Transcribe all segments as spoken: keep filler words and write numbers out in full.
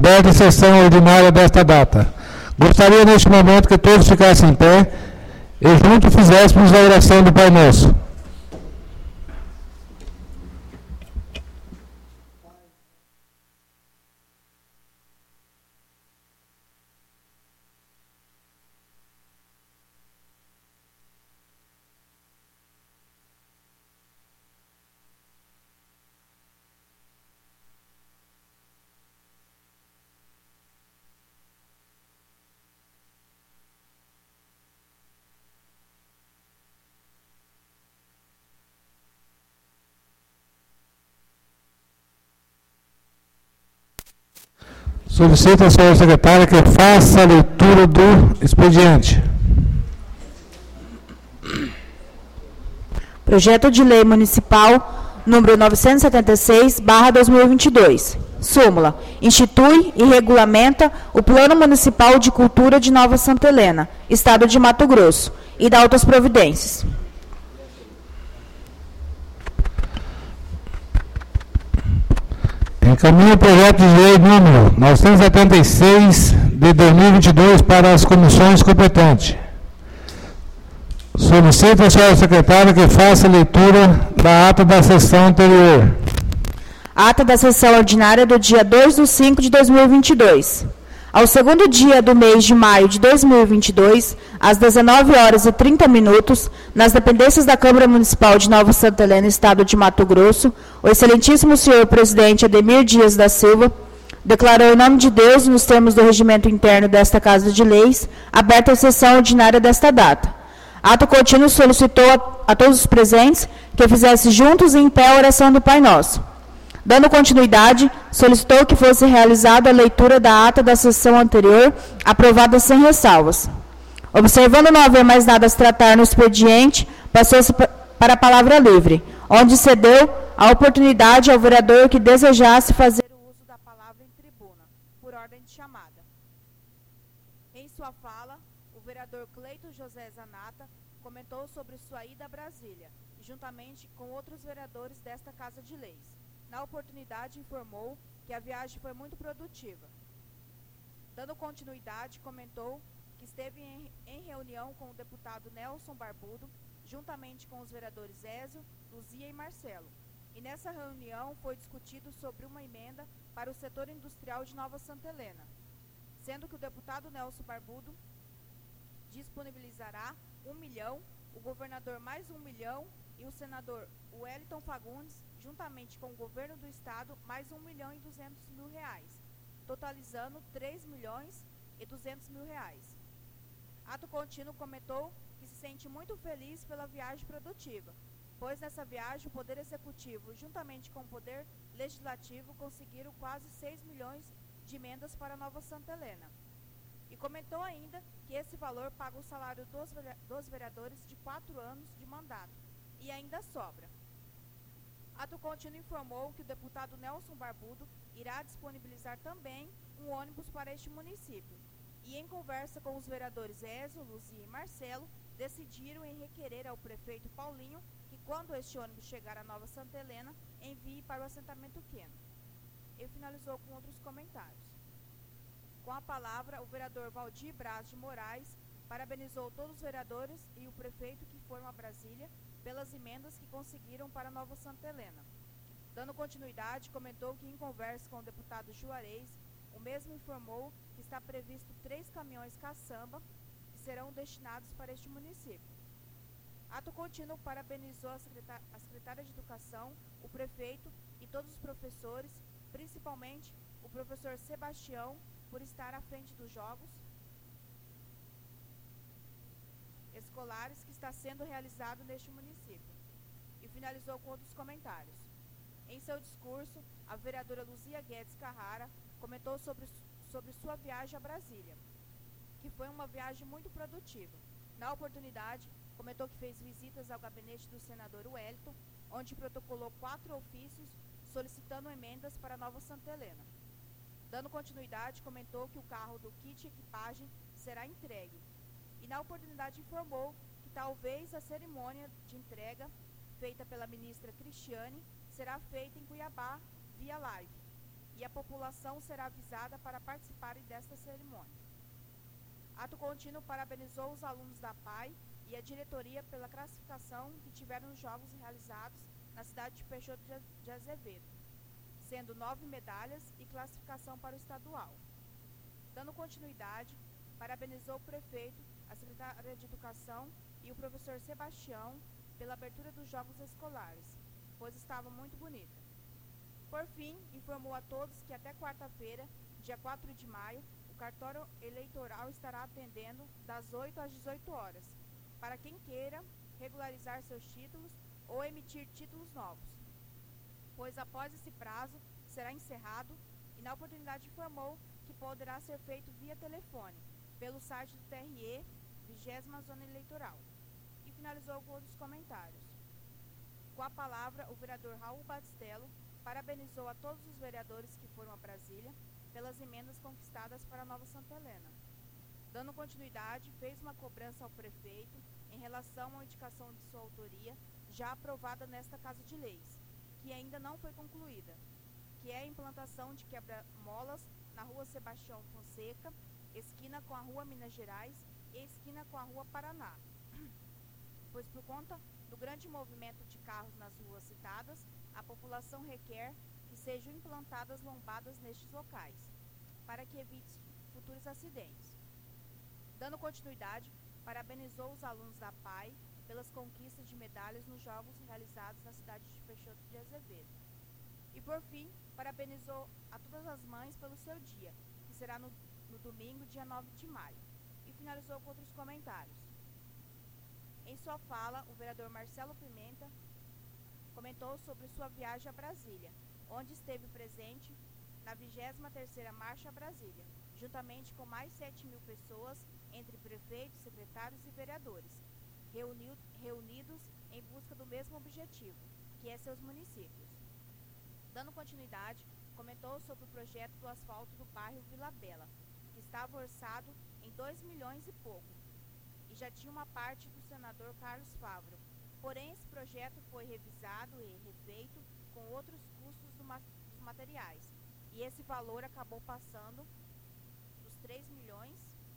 aberta a sessão ordinária desta data. Gostaria neste momento que todos ficassem em pé e juntos fizéssemos a oração do Pai Nosso. Solicito à senhora secretária que faça a leitura do expediente. Projeto de Lei Municipal número novecentos e setenta e seis, barra dois mil e vinte e dois. Súmula. Institui e regulamenta o Plano Municipal de Cultura de Nova Santa Helena, Estado de Mato Grosso, e dá outras providências. Encaminha o projeto de lei número novecentos e setenta e seis de dois mil e vinte e dois para as comissões competentes. Solicito à senhora secretária que faça a leitura da ata da sessão anterior. Ata da sessão ordinária do dia dois de cinco de dois mil e vinte e dois. Ao segundo dia do mês de maio de dois mil e vinte e dois, às dezenove horas e trinta minutos, nas dependências da Câmara Municipal de Nova Santa Helena, Estado de Mato Grosso, o excelentíssimo senhor presidente Ademir Dias da Silva declarou em nome de Deus e nos termos do regimento interno desta Casa de Leis, aberta a sessão ordinária desta data. Ato contínuo solicitou a, a todos os presentes que fizesse juntos e em pé a oração do Pai Nosso. Dando continuidade, solicitou que fosse realizada a leitura da ata da sessão anterior, aprovada sem ressalvas. Observando não haver mais nada a se tratar no expediente, passou-se para a palavra livre, onde cedeu a oportunidade ao vereador que desejasse fazer o uso da palavra em tribuna, por ordem de chamada. Em sua fala, o vereador Cleito José Zanata comentou sobre sua ida a Brasília, juntamente com outros vereadores desta Casa de Leis. Na oportunidade, informou que a viagem foi muito produtiva. Dando continuidade, comentou que esteve em, em reunião com o deputado Nelson Barbudo, juntamente com os vereadores Ézio, Luzia e Marcelo. E nessa reunião foi discutido sobre uma emenda para o setor industrial de Nova Santa Helena, sendo que o deputado Nelson Barbudo disponibilizará um milhão, o governador mais um milhão e o senador Wellington Fagundes, juntamente com o governo do estado, mais um milhão e duzentos mil reais, totalizando três milhões e duzentos mil reais. Ato contínuo comentou que se sente muito feliz pela viagem produtiva, pois nessa viagem o Poder Executivo, juntamente com o Poder Legislativo, conseguiram quase seis milhões de emendas para Nova Santa Helena. E comentou ainda que esse valor paga o salário dos, dos vereadores de quatro anos de mandato, e ainda sobra. Ato contínuo informou que o deputado Nelson Barbudo irá disponibilizar também um ônibus para este município. E em conversa com os vereadores Ézio, Luzia e Marcelo, decidiram em requerer ao prefeito Paulinho que, quando este ônibus chegar a Nova Santa Helena, envie para o assentamento Queno. Ele finalizou com outros comentários. Com a palavra, o vereador Valdir Braz de Moraes parabenizou todos os vereadores e o prefeito que foram a Brasília pelas emendas que conseguiram para Nova Santa Helena. Dando continuidade, comentou que em conversa com o deputado Juarez, o mesmo informou que está previsto três caminhões caçamba que serão destinados para este município. Ato contínuo parabenizou a secretária, a secretária de Educação, o prefeito e todos os professores, principalmente o professor Sebastião, por estar à frente dos Jogos Escolares que está sendo realizado neste município. E finalizou com outros comentários. Em seu discurso, a vereadora Luzia Guedes Carrara comentou sobre, sobre sua viagem a Brasília, que foi uma viagem muito produtiva. Na oportunidade, comentou que fez visitas ao gabinete do senador Wellington, onde protocolou quatro ofícios solicitando emendas para Nova Santa Helena. Dando continuidade, comentou que o carro do kit equipagem será entregue. E na oportunidade informou que talvez a cerimônia de entrega, feita pela ministra Cristiane, será feita em Cuiabá, via live. e a população será avisada para participarem desta cerimônia. Ato contínuo parabenizou os alunos da P A I e a diretoria pela classificação que tiveram nos jogos realizados na cidade de Peixoto de Azevedo, sendo nove medalhas e classificação para o estadual. Dando continuidade, parabenizou o prefeito, a secretária de Educação e o professor Sebastião pela abertura dos jogos escolares, pois estava muito bonita. Por fim, informou a todos que até quarta-feira, dia quatro de maio, o cartório eleitoral estará atendendo das oito às dezoito horas, para quem queira regularizar seus títulos ou emitir títulos novos, pois após esse prazo será encerrado e na oportunidade informou que poderá ser feito via telefone, pelo site do T R E, vigésima Zona Eleitoral, e finalizou com outros comentários. Com a palavra, o vereador Raul Batistello parabenizou a todos os vereadores que foram a Brasília pelas emendas conquistadas para a Nova Santa Helena. Dando continuidade, fez uma cobrança ao prefeito em relação à indicação de sua autoria, já aprovada nesta Casa de Leis, que ainda não foi concluída, que é a implantação de quebra-molas na Rua Sebastião Fonseca, esquina com a Rua Minas Gerais e esquina com a Rua Paraná, pois por conta do grande movimento de carros nas ruas citadas, a população requer que sejam implantadas lombadas nestes locais, para que evite futuros acidentes. Dando continuidade, parabenizou os alunos da P A I pelas conquistas de medalhas nos jogos realizados na cidade de Peixoto de Azevedo. E por fim, parabenizou a todas as mães pelo seu dia, que será no, no domingo, dia nove de maio, e finalizou com outros comentários. Em sua fala, o vereador Marcelo Pimenta comentou sobre sua viagem a Brasília, onde esteve presente na vigésima terceira Marcha a Brasília, juntamente com mais sete mil pessoas, entre prefeitos, secretários e vereadores, reuniu, reunidos em busca do mesmo objetivo, que é seus municípios. Dando continuidade, comentou sobre o projeto do asfalto do bairro Vila Bela, que estava orçado em dois milhões e pouco, e já tinha uma parte do senador Carlos Favro. Porém, esse projeto foi revisado e refeito com outros custos do ma- dos materiais, e esse valor acabou passando dos três milhões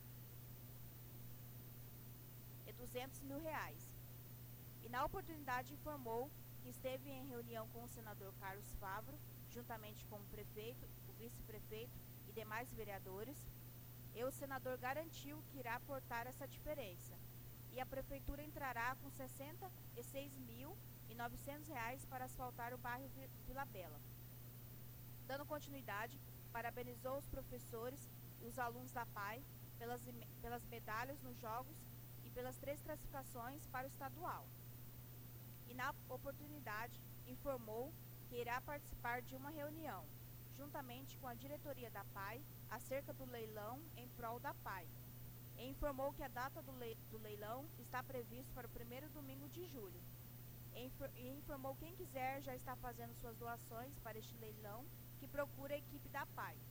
e duzentos mil reais. E na oportunidade informou que esteve em reunião com o senador Carlos Favro, juntamente com o prefeito, o vice-prefeito e demais vereadores, e o senador garantiu que irá aportar essa diferença, e a prefeitura entrará com sessenta e seis mil e novecentos reais para asfaltar o bairro Vila Bela. Dando continuidade, parabenizou os professores e os alunos da P A I pelas, pelas medalhas nos jogos e pelas três classificações para o estadual. E na oportunidade, informou que irá participar de uma reunião, juntamente com a diretoria da P A I, acerca do leilão em prol da P A I. E informou que a data do, le do leilão está prevista para o primeiro domingo de julho. E, infor e informou quem quiser já está fazendo suas doações para este leilão, que procura a equipe da P A I.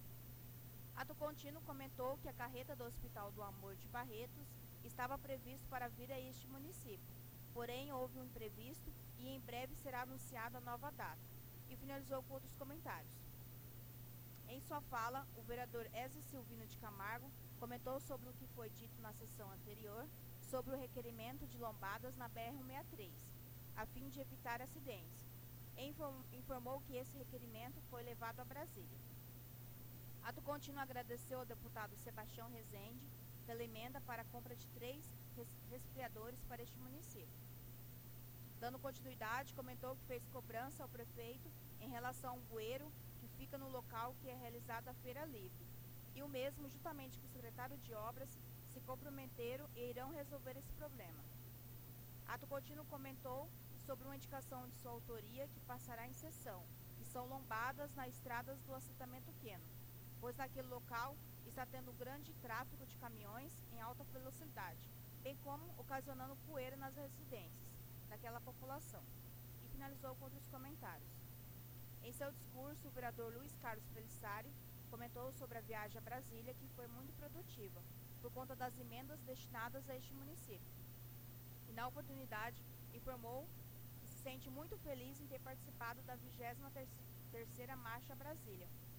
Ato contínuo comentou que a carreta do Hospital do Amor de Barretos estava previsto para vir a este município, porém houve um imprevisto e em breve será anunciada a nova data, e finalizou com outros comentários. Em sua fala, o vereador Ezio Silvino de Camargo comentou sobre o que foi dito na sessão anterior sobre o requerimento de lombadas na B R cento e sessenta e três, a fim de evitar acidentes, e informou que esse requerimento foi levado a Brasília. Ato contínuo agradeceu ao deputado Sebastião Rezende pela emenda para a compra de três resfriadores para este município. Dando continuidade, comentou que fez cobrança ao prefeito em relação ao bueiro que fica no local que é realizada a Feira Livre, e o mesmo, juntamente com o secretário de Obras, se comprometeram e irão resolver esse problema. Ato contínuo comentou sobre uma indicação de sua autoria que passará em sessão, que são lombadas nas estradas do assentamento Queno, pois naquele local está tendo um grande tráfego de caminhões em alta velocidade, bem como ocasionando poeira nas residências daquela população, e finalizou com outros comentários. Em seu discurso, o vereador Luiz Carlos Pelissari comentou sobre a viagem a Brasília, que foi muito produtiva, por conta das emendas destinadas a este município. E na oportunidade, informou que se sente muito feliz em ter participado da vigésima terceira Marcha a Brasília,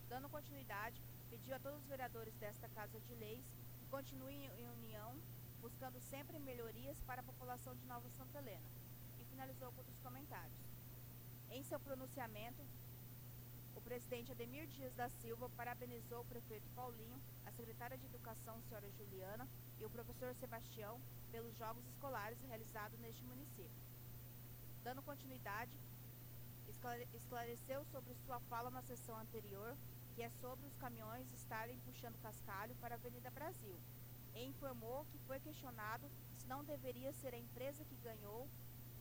Dando continuidade, pediu a todos os vereadores desta Casa de Leis que continuem em união, buscando sempre melhorias para a população de Nova Santa Helena, e finalizou com os comentários. Em seu pronunciamento, o presidente Ademir Dias da Silva parabenizou o prefeito Paulinho, a secretária de Educação, senhora Juliana, e o professor Sebastião pelos jogos escolares realizados neste município. Dando continuidade, esclareceu sobre sua fala na sessão anterior, que é sobre os caminhões estarem puxando cascalho para a Avenida Brasil, e informou que foi questionado se não deveria ser a empresa que ganhou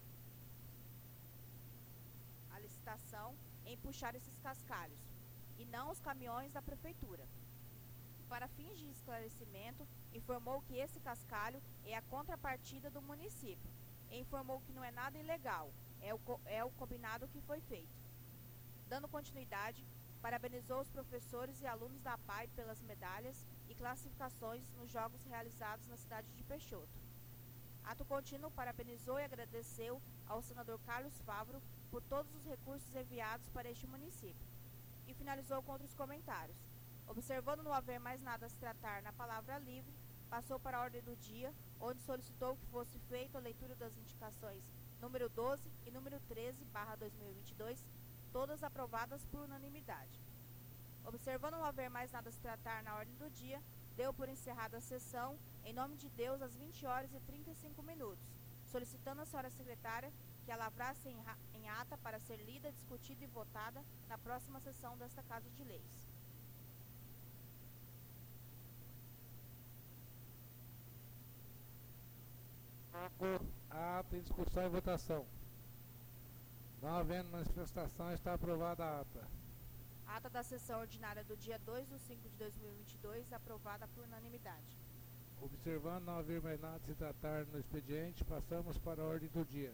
a licitação em puxar esses cascalhos, e não os caminhões da prefeitura. Para fins de esclarecimento, informou que esse cascalho é a contrapartida do município, e informou que não é nada ilegal, é o, é o combinado que foi feito. Dando continuidade, parabenizou os professores e alunos da A P A I pelas medalhas e classificações nos jogos realizados na cidade de Peixoto. Ato contínuo, parabenizou e agradeceu ao senador Carlos Favro por todos os recursos enviados para este município, e finalizou com outros comentários. Observando não haver mais nada a se tratar na palavra livre, passou para a ordem do dia, onde solicitou que fosse feita a leitura das indicações número doze e número treze barra dois mil e vinte e dois, todas aprovadas por unanimidade. Observando não haver mais nada a se tratar na ordem do dia, deu por encerrada a sessão, em nome de Deus, às vinte horas e trinta e cinco minutos, solicitando à senhora secretária que a lavrasse em, em ata para ser lida, discutida e votada na próxima sessão desta Casa de Leis. Ata em discussão e votação. Não havendo manifestação, está aprovada a ata. Ata da sessão ordinária do dia dois de cinco de dois mil e vinte e dois, aprovada por unanimidade. Observando não haver mais nada a se tratar no expediente, passamos para a ordem do dia.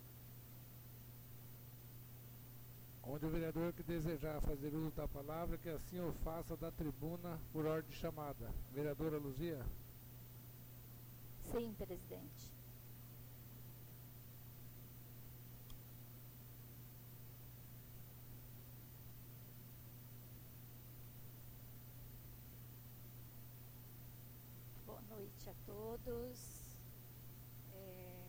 Onde o vereador que desejar fazer uso da palavra, que assim o faça da tribuna por ordem de chamada. Vereadora Luzia? Sim, presidente. Boa noite a todos. É...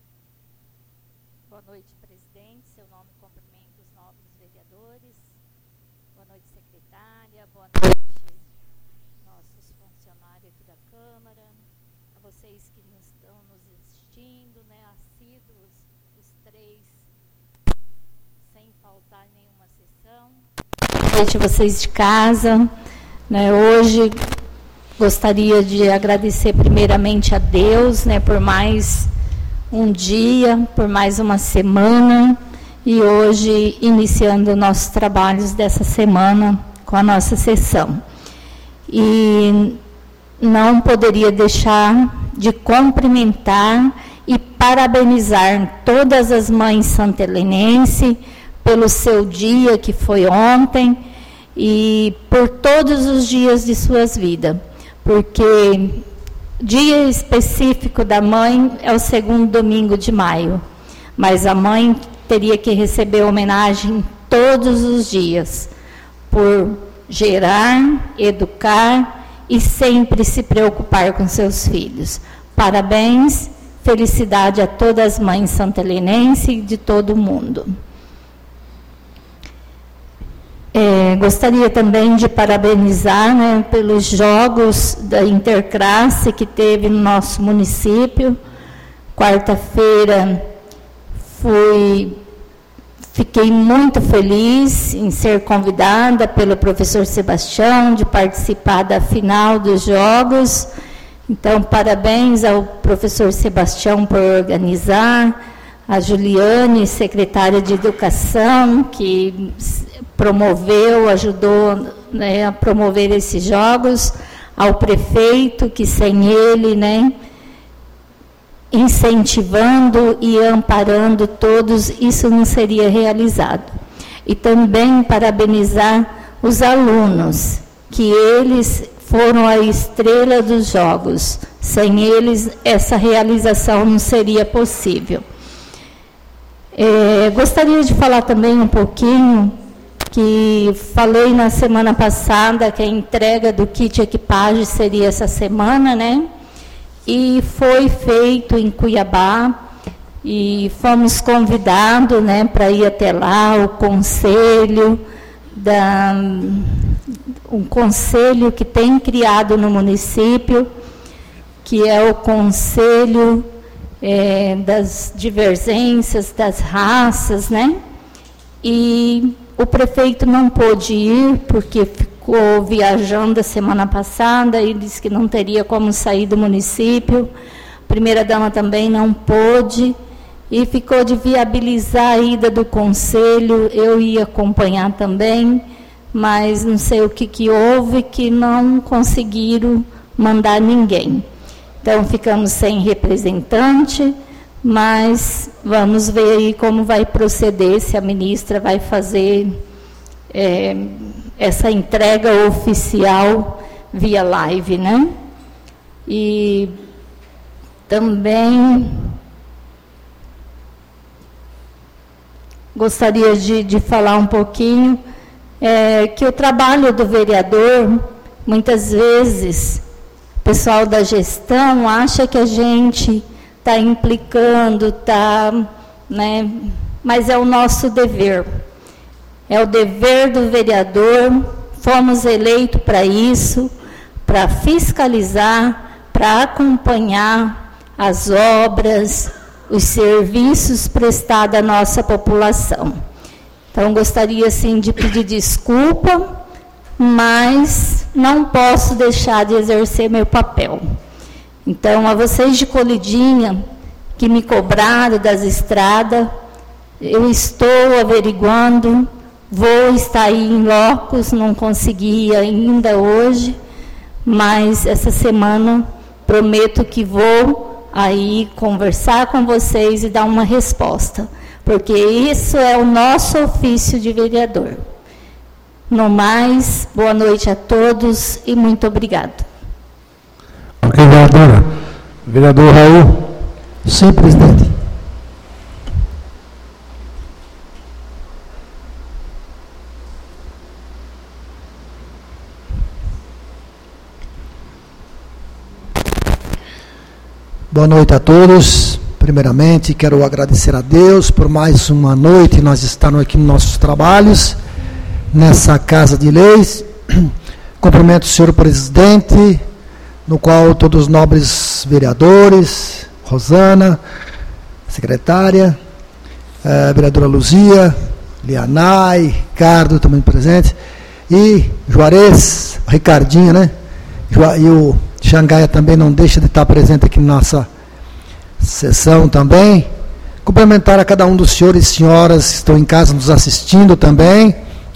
Boa noite, presidente. Seu nome cumprimento os nobres vereadores. Boa noite, secretária. Boa noite, nossos funcionários aqui da Câmara. A vocês que nos estão nos assistindo, né, assíduos, os três, sem faltar nenhuma sessão. Boa noite a vocês de casa. Né, hoje gostaria de agradecer primeiramente a Deus, né, por mais um dia, por mais uma semana, e hoje iniciando nossos trabalhos dessa semana com a nossa sessão. E não poderia deixar de cumprimentar e parabenizar todas as mães santelenenses pelo seu dia que foi ontem e por todos os dias de suas vidas, porque dia específico da mãe é o segundo domingo de maio, mas a mãe teria que receber homenagem todos os dias por gerar, educar e sempre se preocupar com seus filhos. Parabéns, felicidade a todas as mães santelenenses e de todo o mundo. É, gostaria também de parabenizar, né, pelos jogos da Interclasse que teve no nosso município. Quarta-feira fui... Fiquei muito feliz em ser convidada pelo professor Sebastião, de participar da final dos jogos. Então, parabéns ao professor Sebastião por organizar, a Juliane, secretária de Educação, que promoveu, ajudou, né, a promover esses jogos, ao prefeito, que sem ele, né, incentivando e amparando todos, isso não seria realizado. E também parabenizar os alunos, que eles foram a estrela dos jogos. Sem eles, essa realização não seria possível. É, gostaria de falar também um pouquinho que falei na semana passada que a entrega do kit equipagem seria essa semana, né? E foi feito em Cuiabá, e fomos convidados, né, para ir até lá, o conselho, da, um conselho que tem criado no município, que é o Conselho é, das Divergências das Raças, né? E o prefeito não pôde ir, porque ficou viajando a semana passada e disse que não teria como sair do município. A primeira-dama também não pôde, e ficou de viabilizar a ida do conselho. Eu ia acompanhar também, mas não sei o que, que houve, que não conseguiram mandar ninguém. Então, ficamos sem representante, mas vamos ver aí como vai proceder, se a ministra vai fazer é, essa entrega oficial via live, né? E também gostaria de, de falar um pouquinho é, que o trabalho do vereador, muitas vezes, o pessoal da gestão acha que a gente está implicando, tá, né, mas é o nosso dever. É o dever do vereador, fomos eleitos para isso, para fiscalizar, para acompanhar as obras, os serviços prestados à nossa população. Então, gostaria, sim, de pedir desculpa, mas não posso deixar de exercer meu papel. Então, a vocês de Colidinha, que me cobraram das estradas, eu estou averiguando, vou estar aí em locos, não consegui ainda hoje, mas essa semana prometo que vou aí conversar com vocês e dar uma resposta, porque isso é o nosso ofício de vereador. No mais, boa noite a todos e muito obrigado. Ok, vereadora. Vereador Raul. Sim, presidente. Boa noite a todos. Primeiramente, quero agradecer a Deus por mais uma noite. Nós estamos aqui nos nossos trabalhos, nessa Casa de Leis. Cumprimento o senhor presidente, no qual todos os nobres vereadores, Rosana, secretária, a vereadora Luzia, Lianai, Ricardo também presente, e Juarez, Ricardinho, né? E o Xangaia também não deixa de estar presente aqui na nossa sessão também. Cumprimentar a cada um dos senhores e senhoras que estão em casa nos assistindo também,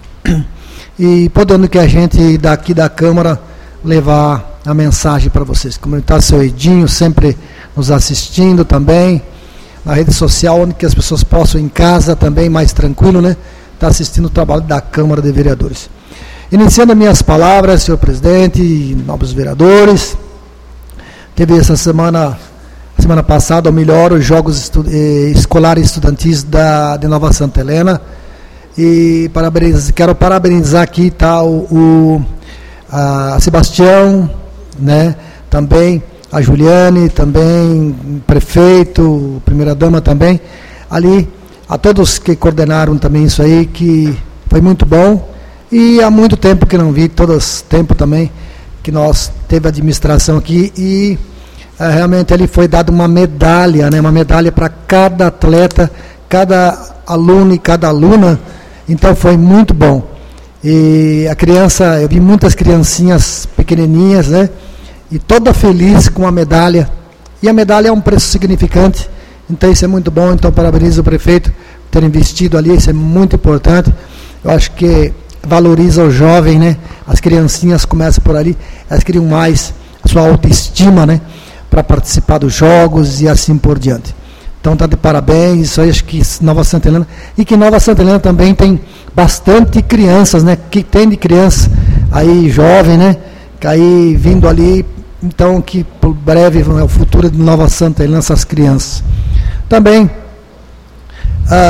e podendo que a gente daqui da Câmara levar a mensagem para vocês. Cumprimentar o seu Edinho, sempre nos assistindo também, na rede social, onde que as pessoas possam em casa também, mais tranquilo, né? Estar assistindo o trabalho da Câmara de Vereadores. Iniciando as minhas palavras, senhor presidente e nobres vereadores, teve essa semana, semana passada, ou melhor, os Jogos estu eh, Escolares Estudantis da, de Nova Santa Helena, e parabeniz, quero parabenizar aqui, tá, o, o a Sebastião, né, também a Juliane, também o prefeito, primeira-dama também, ali, a todos que coordenaram também isso aí, que foi muito bom. E há muito tempo que não vi, todo esse tempo também, que nós teve administração aqui, e é, realmente ali foi dada uma medalha, né, uma medalha para cada atleta, cada aluno e cada aluna, então foi muito bom. E a criança, eu vi muitas criancinhas pequenininhas, né, e toda feliz com a medalha, e a medalha é um preço significante, então isso é muito bom. Então parabenizo o prefeito por ter investido ali, isso é muito importante. Eu acho que valoriza o jovem, né? As criancinhas começam por ali, elas criam mais a sua autoestima, né? Para participar dos jogos e assim por diante. Então está de parabéns, isso aí acho que Nova Santa Helena, e que Nova Santa Helena também tem bastante crianças, né? Que tem de criança aí jovem, né? Que aí vindo ali, então que por breve é o futuro de Nova Santa Helena, essas crianças. Também, ah,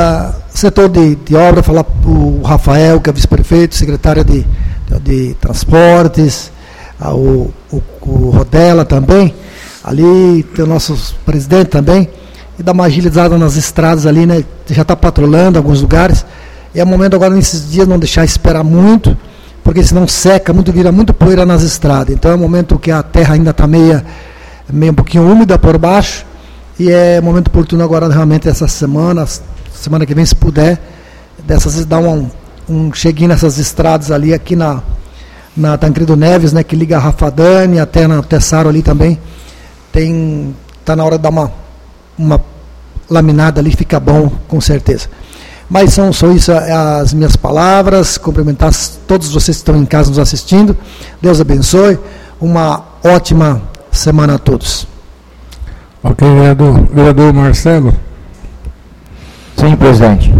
setor de, de obra, falar para o Rafael, que é vice-prefeito, secretário de, de, de transportes, o, o, o Rodela também, ali tem o nosso presidente também, e dar uma agilizada nas estradas ali, né? Já está patrulhando alguns lugares. E é o momento agora, nesses dias, não deixar esperar muito, porque senão seca muito, vira muito poeira nas estradas. Então é o momento que a terra ainda está meio, meio um pouquinho úmida por baixo, e é momento oportuno agora, realmente, essa semana, semana que vem, se puder, dessas vezes dar um, um cheguinho nessas estradas ali, aqui na, na Tancredo Neves, né, que liga a Rafadane, até na Tessaro ali também, tem, está na hora de dar uma, uma laminada ali, fica bom, com certeza. Mas são só isso as minhas palavras, cumprimentar todos vocês que estão em casa nos assistindo, Deus abençoe, uma ótima semana a todos. Ok, vereador. Vereador Marcelo. Sim, presidente.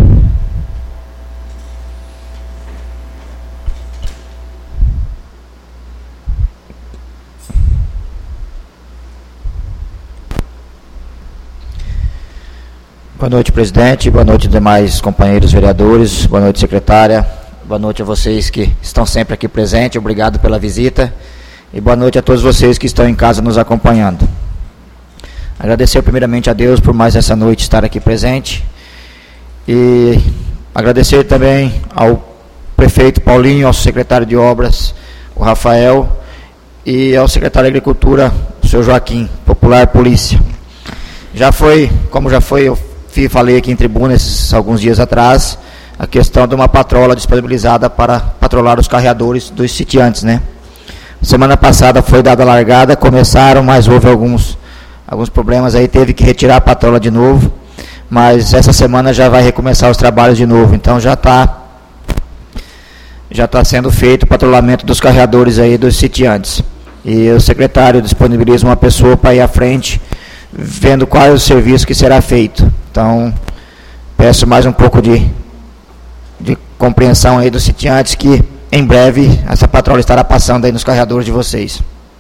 Boa noite, presidente. Boa noite, demais companheiros vereadores. Boa noite, secretária. Boa noite a vocês que estão sempre aqui presentes. Obrigado pela visita. E boa noite a todos vocês que estão em casa nos acompanhando. Agradecer primeiramente a Deus por mais essa noite estar aqui presente. E agradecer também ao prefeito Paulinho, ao secretário de obras, o Rafael, e ao secretário de agricultura, o senhor Joaquim, Popular Polícia. Já foi, como já foi, eu falei aqui em tribuna esses, alguns dias atrás, a questão de uma patrola disponibilizada para patrolar os carreadores dos sitiantes, né? Semana passada foi dada a largada, começaram, mas houve alguns, alguns problemas aí, teve que retirar a patrola de novo, mas essa semana já vai recomeçar os trabalhos de novo, então já está já está sendo feito o patrulhamento dos carreadores aí dos sitiantes. E o secretário disponibiliza uma pessoa para ir à frente, vendo qual é o serviço que será feito. Então, peço mais um pouco de, de compreensão aí dos sitiantes, que em breve essa patrola estará passando aí nos carreadores de vocês.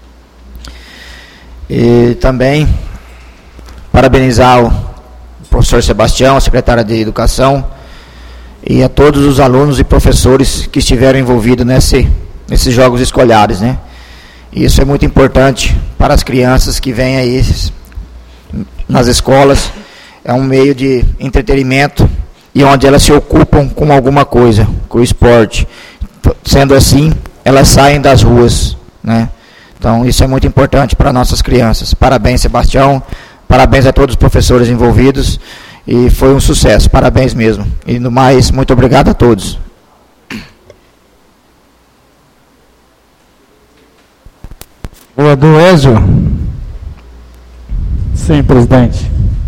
E também parabenizar o professor Sebastião, a secretária de Educação, e a todos os alunos e professores que estiveram envolvidos nesse, nesses jogos escolares, né? E isso é muito importante para as crianças que vêm aí nas escolas. É um meio de entretenimento e onde elas se ocupam com alguma coisa, com o esporte. Sendo assim, elas saem das ruas, né? Então, isso é muito importante para nossas crianças. Parabéns, Sebastião. Parabéns a todos os professores envolvidos. E foi um sucesso. Parabéns mesmo. E no mais, muito obrigado a todos. Vereador Ézio. Sim, presidente.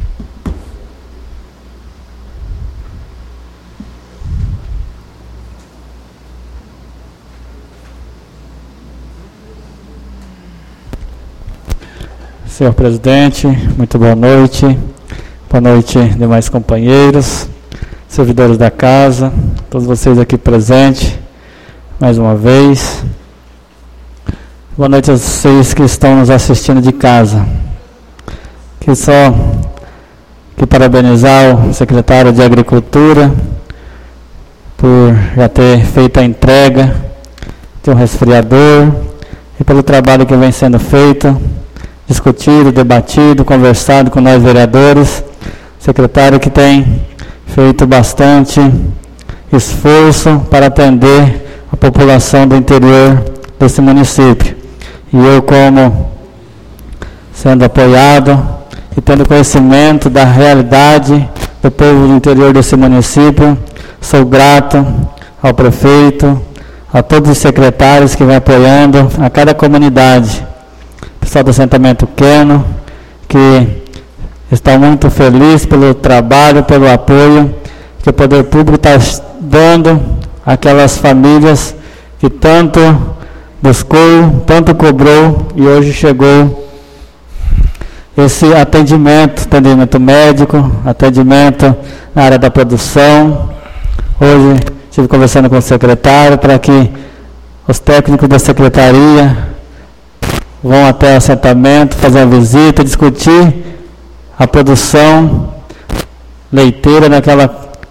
Senhor presidente, muito boa noite. Boa noite, demais companheiros, servidores da casa, todos vocês aqui presentes, mais uma vez. Boa noite a vocês que estão nos assistindo de casa. Que só que parabenizar o secretário de Agricultura por já ter feito a entrega de um resfriador e pelo trabalho que vem sendo feito, discutido, debatido, conversado com nós vereadores. Secretário que tem feito bastante esforço para atender a população do interior desse município. E eu, como sendo apoiado e tendo conhecimento da realidade do povo do interior desse município, sou grato ao prefeito, a todos os secretários que vêm apoiando, a cada comunidade, pessoal do assentamento Queno, que estou muito feliz pelo trabalho, pelo apoio que o poder público está dando àquelas famílias que tanto buscou, tanto cobrou e hoje chegou esse atendimento, atendimento médico, atendimento na área da produção. Hoje estive conversando com o secretário para que os técnicos da secretaria vão até o assentamento, fazer a visita, discutir a produção leiteira naquela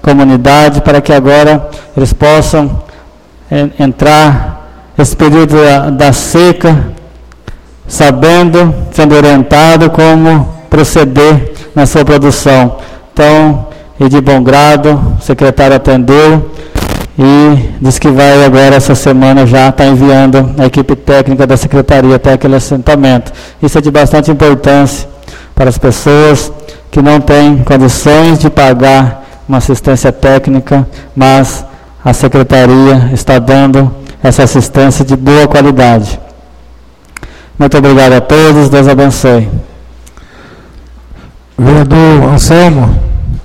comunidade, para que agora eles possam en, entrar esse período da, da seca, sabendo, sendo orientado como proceder na sua produção. Então, e de bom grado, o secretário atendeu e diz que vai agora, essa semana, já está enviando a equipe técnica da secretaria até aquele assentamento. Isso é de bastante importância para as pessoas que não têm condições de pagar uma assistência técnica, mas a secretaria está dando essa assistência de boa qualidade. Muito obrigado a todos, Deus abençoe. Vereador Anselmo.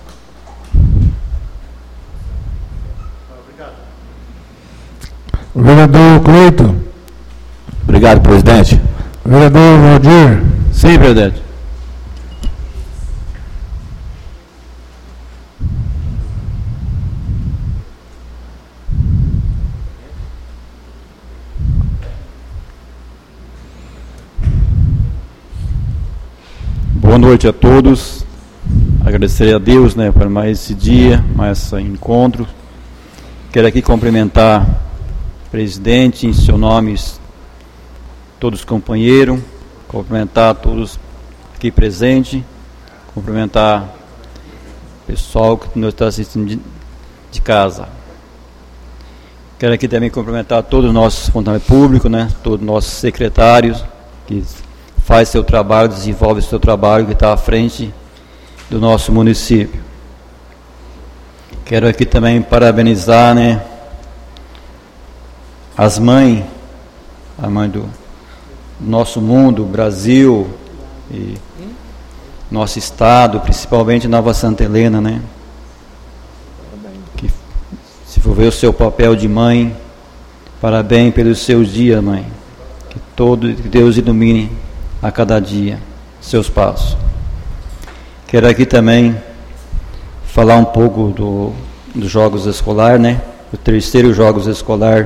Vereador Cleito. Obrigado, presidente. Vereador Valdir. Sim, presidente. Boa noite a todos. Agradecer a Deus, né, por mais esse dia, mais esse encontro. Quero aqui cumprimentar o presidente, em seu nome, todos os companheiros, cumprimentar todos aqui presentes, cumprimentar o pessoal que nos está assistindo de, de casa. Quero aqui também cumprimentar todos os nossos funcionários públicos, né, todos os nossos secretários, que faz seu trabalho, desenvolve seu trabalho, que está à frente do nosso município. Quero aqui também parabenizar, né, as mães, a mãe do nosso mundo, Brasil e nosso estado, principalmente Nova Santa Helena, né, que desenvolveu o seu papel de mãe. Parabéns pelos seus dias, mãe. Que todo que Deus ilumine a cada dia seus passos. Quero aqui também falar um pouco do, dos Jogos Escolares, né? O terceiro Jogos Escolar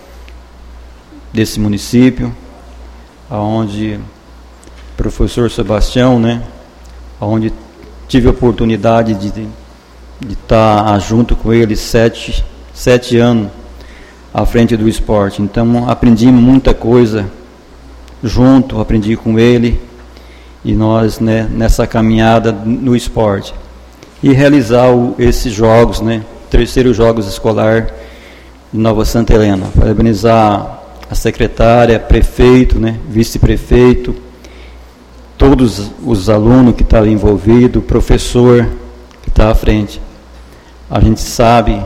desse município, aonde o professor Sebastião, né? Aonde tive a oportunidade de, de estar junto com ele sete, sete anos à frente do esporte. Então aprendi muita coisa junto, aprendi com ele e nós, né, nessa caminhada no esporte e realizar o, esses jogos, né, terceiro Jogos Escolar de Nova Santa Helena. Parabenizar a secretária, prefeito, né, vice-prefeito, todos os alunos que estão envolvidos, o professor que está à frente. A gente sabe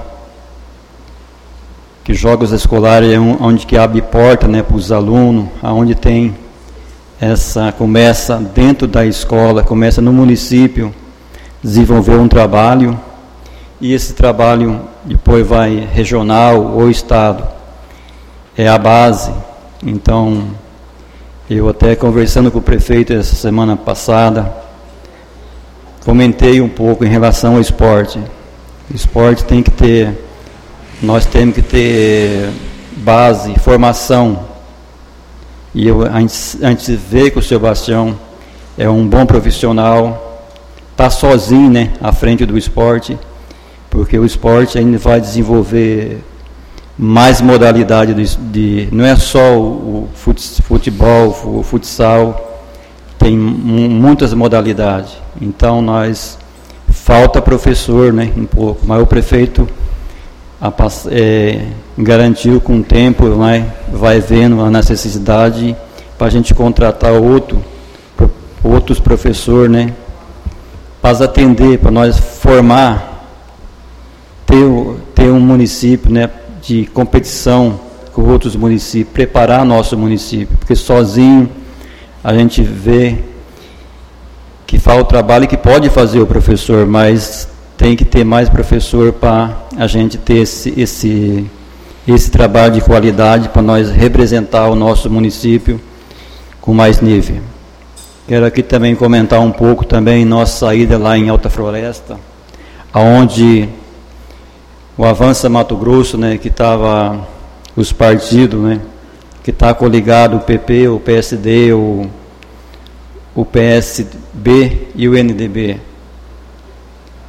que Jogos Escolares é um, onde que abre porta, né, para os alunos, aonde tem essa, começa dentro da escola, começa no município, desenvolver um trabalho, e esse trabalho depois vai regional ou estado, é a base. Então, eu até conversando com o prefeito essa semana passada, comentei um pouco em relação ao esporte. O esporte tem que ter, nós temos que ter base, formação. E eu, a, gente, a gente vê que o Sebastião é um bom profissional, está sozinho, né, à frente do esporte, porque o esporte ainda vai desenvolver mais modalidade de, de não é só o futebol, o futsal, tem muitas modalidades. Então nós falta professor, né, um pouco, mas o prefeito a, é, garantiu com o tempo, vai, vai vendo a necessidade para a gente contratar outro, outros professores, né, para atender, para nós formar, ter, ter um município, né, de competição com outros municípios, preparar nosso município, porque sozinho a gente vê que falta trabalho, que pode fazer o professor, mas tem que ter mais professor para a gente ter esse, esse, esse trabalho de qualidade, para nós representar o nosso município com mais nível. Quero aqui também comentar um pouco também nossa saída lá em Alta Floresta, aonde o Avança Mato Grosso, né, que estava os partidos, né, que está coligado o P P, o P S D, o, o P S B e o N D B.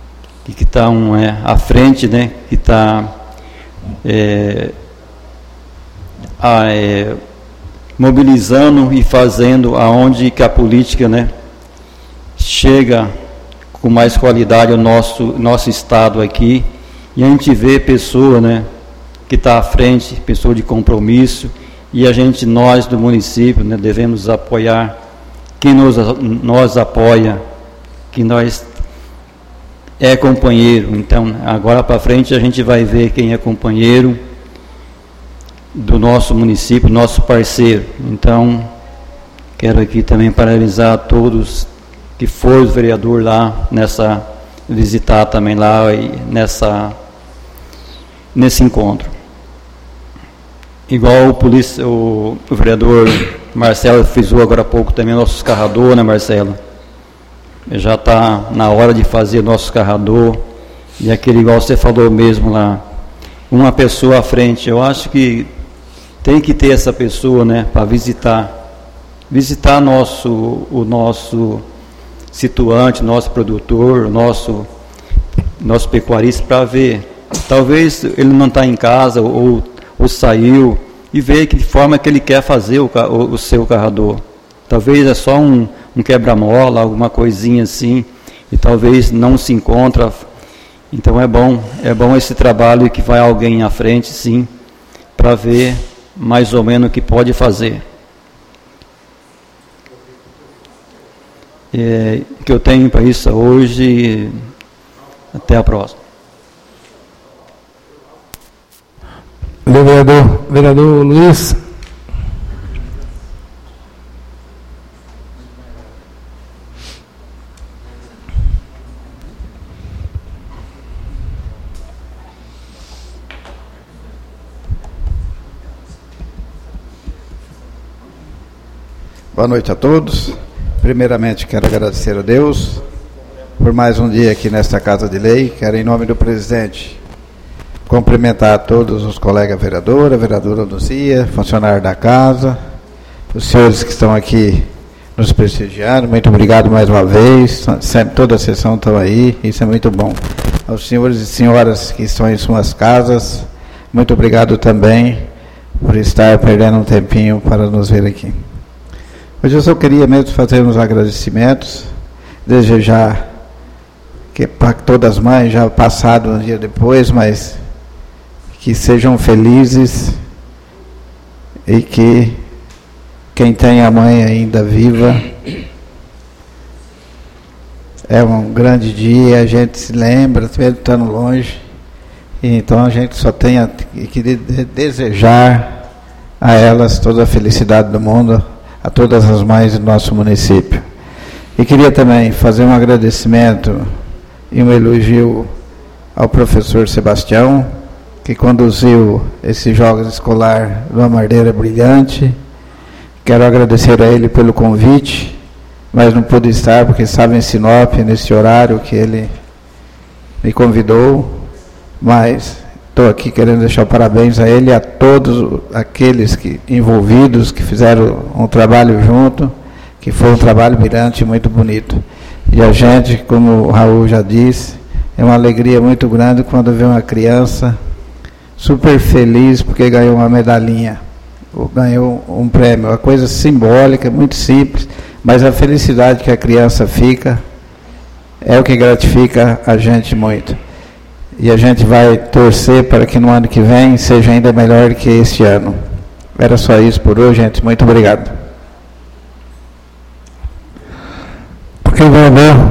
que estão é, à frente, né, que está é, é, mobilizando e fazendo aonde que a política, né, chega com mais qualidade ao nosso, nosso estado aqui, e a gente vê pessoa, né, que está à frente, pessoa de compromisso, e a gente, nós do município, né, devemos apoiar quem nos, nos apoia, que nós é companheiro. Então, agora para frente a gente vai ver quem é companheiro do nosso município, nosso parceiro. Então, quero aqui também parabenizar a todos que foram vereador lá, nessa, visitar também lá, e nessa, nesse encontro. Igual o, polícia, o, o vereador Marcelo frisou agora há pouco também, nosso escarrador, né, Marcelo? Já está na hora de fazer nosso escarrador, e aquele, igual você falou mesmo lá, uma pessoa à frente. Eu acho que tem que ter essa pessoa, né, para visitar, visitar nosso, o nosso situante, nosso produtor, nosso, nosso pecuarista, para ver. Talvez ele não está em casa, ou, ou saiu, e ver que de forma que ele quer fazer o, o, o seu carrador. Talvez é só um, um quebra-mola, alguma coisinha assim, e talvez não se encontra. Então é bom, é bom esse trabalho que vai alguém à frente, sim, para ver mais ou menos o que pode fazer. É, que eu tenho para isso hoje. Até a próxima. Vereador, vereador Luiz. Boa noite a todos. Primeiramente, quero agradecer a Deus por mais um dia aqui nesta Casa de Lei. Quero, em nome do presidente, cumprimentar a todos os colegas vereadora, vereadora Luzia, funcionários da casa, os senhores que estão aqui nos prestigiando. Muito obrigado mais uma vez. Sempre, toda a sessão estão aí, isso é muito bom. Aos senhores e senhoras que estão em suas casas, muito obrigado também por estar perdendo um tempinho para nos ver aqui. Hoje eu só queria mesmo fazer uns agradecimentos, desejar que para todas as mães, já passado um dia depois, mas que sejam felizes e que quem tem a mãe ainda viva, é um grande dia, a gente se lembra, mesmo estando longe, e então a gente só tem a, que desejar a elas toda a felicidade do mundo, a todas as mães do nosso município. E queria também fazer um agradecimento e um elogio ao professor Sebastião, que conduziu esses jogos escolares de uma maneira brilhante. Quero agradecer a ele pelo convite, mas não pude estar porque estava em Sinop, nesse horário que ele me convidou, mas estou aqui querendo deixar parabéns a ele e a todos aqueles que, envolvidos, que fizeram um trabalho junto, que foi um trabalho brilhante, muito bonito. E a gente, como o Raul já disse, é uma alegria muito grande quando vê uma criança super feliz porque ganhou uma medalhinha, ou ganhou um prêmio, uma coisa simbólica, muito simples, mas a felicidade que a criança fica é o que gratifica a gente muito. E a gente vai torcer para que no ano que vem seja ainda melhor que este ano. Era só isso por hoje, gente. Muito obrigado. Ok, vereador.